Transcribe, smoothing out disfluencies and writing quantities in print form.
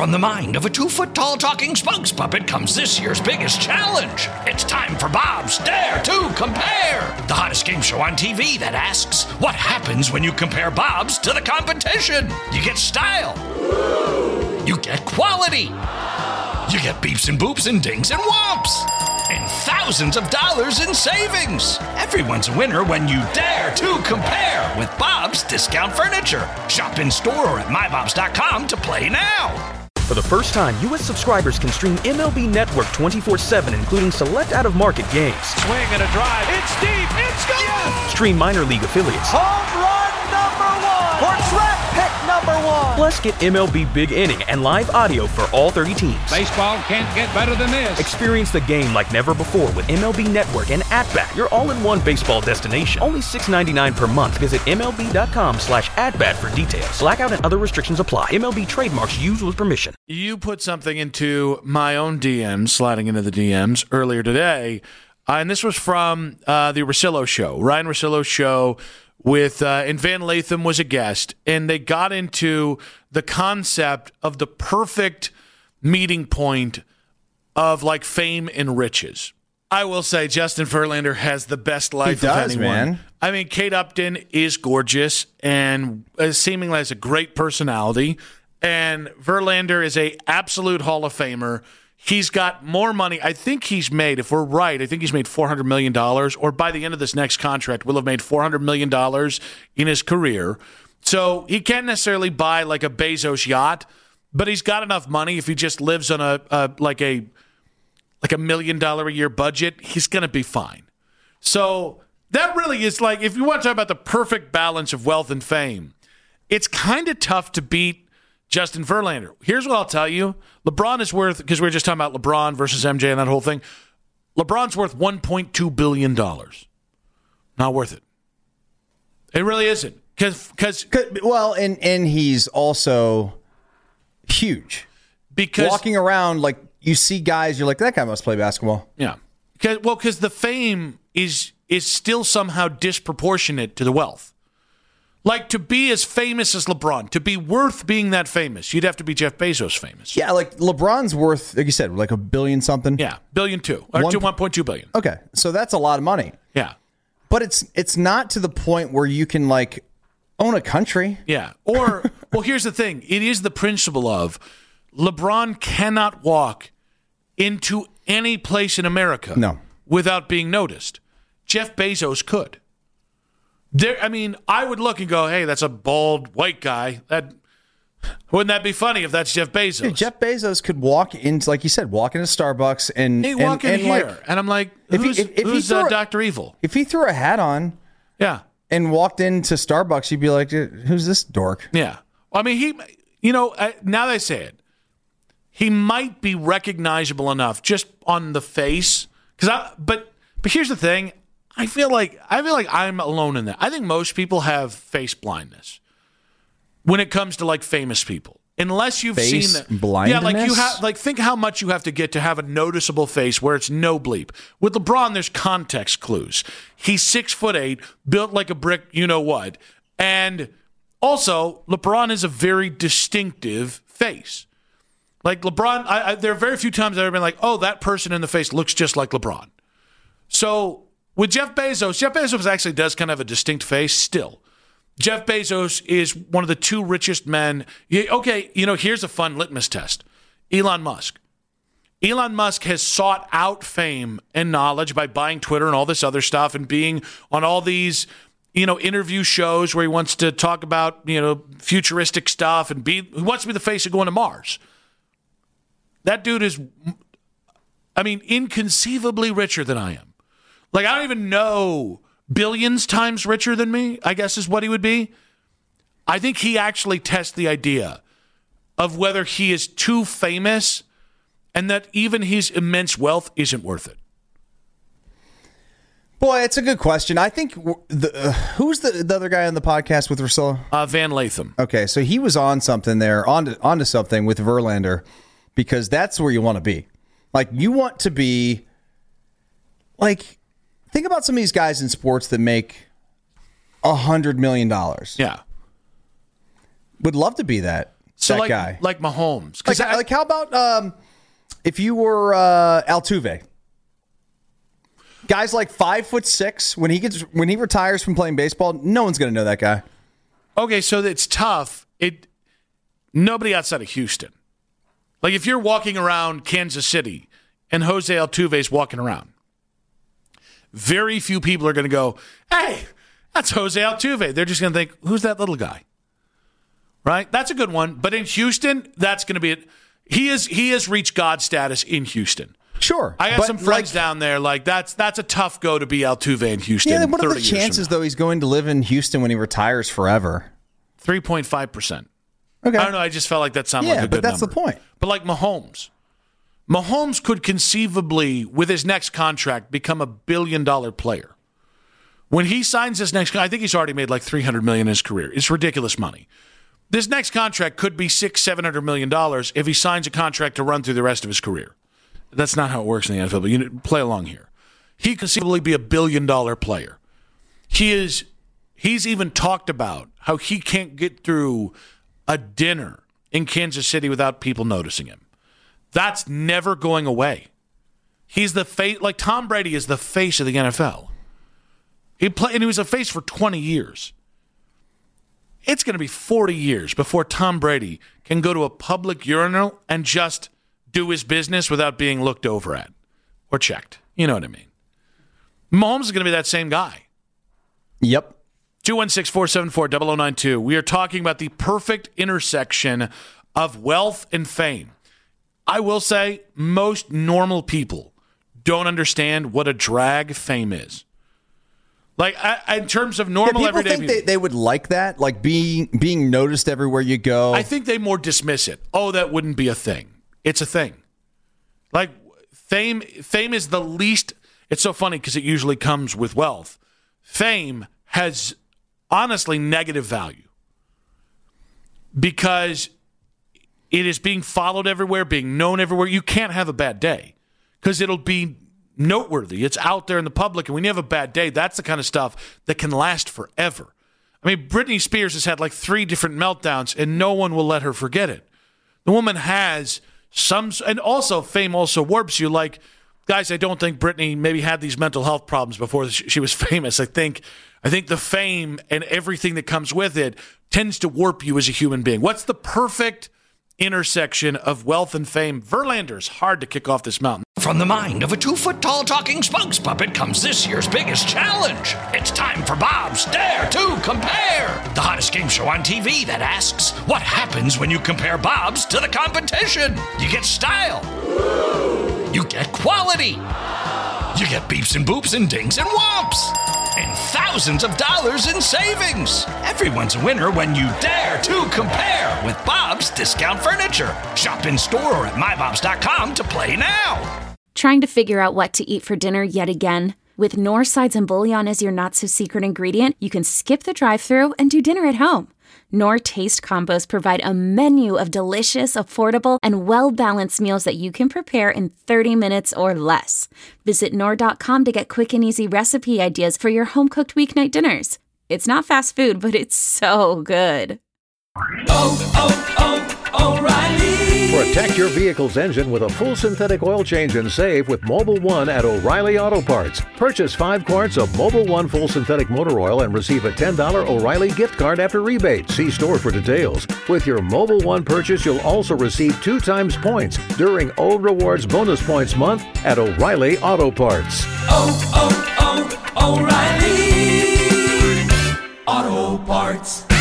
From the mind of a 2-foot-tall talking spokes puppet comes this year's biggest challenge. It's time for Bob's Dare to Compare, the hottest game show on TV that asks, what happens when you compare Bob's to the competition? You get style. You get quality. You get beeps and boops and dings and whomps. And thousands of dollars in savings. Everyone's a winner when you dare to compare with Bob's Discount Furniture. Shop in store or at mybobs.com to play now. For the first time, U.S. subscribers can stream MLB Network 24/7, including select out-of-market games. Swing and a drive. It's deep. It's gone. Yes! Stream minor league affiliates. Home run number 1. Or draft pick number 1. Plus, get MLB Big Inning and live audio for all 30 teams. Baseball can't get better than this. Experience the game like never before with MLB Network and At-Bat, your all-in-one baseball destination. Only $6.99 per month. Visit MLB.com/atbat for details. Blackout and other restrictions apply. MLB trademarks used with permission. You put something into my own DMs, sliding into the DMs earlier today, and this was from the Russillo show, Ryan Russillo's show, and Van Latham was a guest, and they got into the concept of the perfect meeting point of like fame and riches. I will say Justin Verlander has the best life of anyone. Man. I mean, Kate Upton is gorgeous and seemingly has a great personality. And Verlander is a absolute Hall of Famer. He's got more money. I think he's made, if we're right, I think he's made $400 million, or by the end of this next contract, will have made $400 million in his career. So he can't necessarily buy like a Bezos yacht, but he's got enough money. If he just lives on a $1 million a year budget, he's going to be fine. So that really is like, if you want to talk about the perfect balance of wealth and fame, it's kind of tough to beat Justin Verlander. Here's what I'll tell you. LeBron is worth, because we were just talking about LeBron versus MJ and that whole thing. LeBron's worth $1.2 billion. Not worth it. It really isn't. Well, and he's also huge. Because walking around, like, you see guys, you're like, that guy must play basketball. Yeah. Because the fame is still somehow disproportionate to the wealth. Like, to be as famous as LeBron, to be worth being that famous, you'd have to be Jeff Bezos famous. Yeah, like LeBron's worth, like you said, like $1 billion something. Yeah, $1.2 billion, or $1.2 billion. Okay, so that's a lot of money. Yeah, but it's not to the point where you can like own a country. Yeah, or well, here's the thing: it is the principle of LeBron cannot walk into any place in America without being noticed. Jeff Bezos could. I would look and go, hey, that's a bald white guy. Wouldn't that be funny if that's Jeff Bezos? Dude, Jeff Bezos could walk into, like you said, walk into Starbucks and walk in here. Like, and I'm like, who's Dr. Evil? If he threw a hat on and walked into Starbucks, you'd be like, who's this dork? Yeah. I mean, now that I say it, he might be recognizable enough just on the face. But here's the thing. I feel like I'm alone in that. I think most people have face blindness when it comes to like famous people, unless you've seen that. Blindness? Yeah, think how much you have to get to have a noticeable face where it's no bleep. With LeBron, there's context clues. He's 6'8", built like a brick, you know what, and also LeBron is a very distinctive face. Like LeBron, there are very few times I've ever been like, oh, that person in the face looks just like LeBron. So. With Jeff Bezos actually does kind of have a distinct face still. Jeff Bezos is one of the 2 richest men. Okay, here's a fun litmus test. Elon Musk. Elon Musk has sought out fame and knowledge by buying Twitter and all this other stuff and being on all these, interview shows where he wants to talk about, futuristic stuff and he wants to be the face of going to Mars. That dude is, inconceivably richer than I am. Like, I don't even know, billions times richer than me, I guess is what he would be. I think he actually tests the idea of whether he is too famous and that even his immense wealth isn't worth it. Boy, it's a good question. I think who's the other guy on the podcast with Russillo? Van Latham. Okay, so he was on something there, onto something with Verlander, because that's where you want to be. Like, you want to be, like... Think about some of these guys in sports that make $100 million. Yeah. Would love to be that. So that guy. Like Mahomes. Like how about if you were Altuve? Guys like 5'6", when he retires from playing baseball, no one's going to know that guy. Okay, so it's tough. Nobody outside of Houston. Like if you're walking around Kansas City and Jose Altuve's walking around, very few people are going to go, "Hey, that's Jose Altuve." They're just going to think, "Who's that little guy?" Right? That's a good one. But in Houston, that's going to be it. He has reached God status in Houston. Sure. I got some friends down there. Like that's a tough go to be Altuve in Houston. Yeah, what are the chances, though, he's going to live in Houston when he retires forever? 3.5%. Okay. I don't know. I just felt like that sounded like a good but that's number. the point. But like Mahomes could conceivably, with his next contract, become a billion-dollar player. When he signs this next, I think he's already made like $300 million in his career. It's ridiculous money. This next contract could be $600-700 million if he signs a contract to run through the rest of his career. That's not how it works in the NFL, but you play along here. He could conceivably be a billion-dollar player. He's even talked about how he can't get through a dinner in Kansas City without people noticing him. That's never going away. He's the face, like Tom Brady is the face of the NFL. And he was a face for 20 years. It's going to be 40 years before Tom Brady can go to a public urinal and just do his business without being looked over at or checked. You know what I mean? Mahomes is going to be that same guy. Yep. 216-474-0092. We are talking about the perfect intersection of wealth and fame. I will say most normal people don't understand what a drag fame is. Like, in terms of normal everyday people. Think they would like that? Like being noticed everywhere you go? I think they more dismiss it. Oh, that wouldn't be a thing. It's a thing. Like, fame is the least... It's so funny because it usually comes with wealth. Fame has, honestly, negative value. Because it is being followed everywhere, being known everywhere. You can't have a bad day because it'll be noteworthy. It's out there in the public, and when you have a bad day, that's the kind of stuff that can last forever. I mean, Britney Spears has had like 3 different meltdowns, and no one will let her forget it. The woman has some, and also fame also warps you. Like, guys, I don't think Britney maybe had these mental health problems before she was famous. I think the fame and everything that comes with it tends to warp you as a human being. What's the perfect intersection of wealth and fame? Verlander's hard to kick off this mountain. From the mind of a 2-foot-tall talking spokes puppet comes this year's biggest challenge. It's time for Bob's Dare to Compare, the hottest game show on TV that asks, what happens when you compare Bob's to the competition? You get style. You get quality. You get beeps and boops and dings and whomps. And thousands of dollars in savings. Everyone's a winner when you dare to compare with Bob's Discount Furniture. Shop in store or at mybobs.com to play now. Trying to figure out what to eat for dinner yet again? With Knorr sides and bouillon as your not-so-secret ingredient, you can skip the drive-thru and do dinner at home. Knorr Taste Combos provide a menu of delicious, affordable, and well-balanced meals that you can prepare in 30 minutes or less. Visit Knorr.com to get quick and easy recipe ideas for your home-cooked weeknight dinners. It's not fast food, but it's so good. O'Reilly. Protect your vehicle's engine with a full synthetic oil change and save with Mobil 1 at O'Reilly Auto Parts. Purchase 5 quarts of Mobil 1 full synthetic motor oil and receive a $10 O'Reilly gift card after rebate. See store for details. With your Mobil 1 purchase, you'll also receive 2 times points during O Rewards Bonus Points Month at O'Reilly Auto Parts. O'Reilly Auto Parts.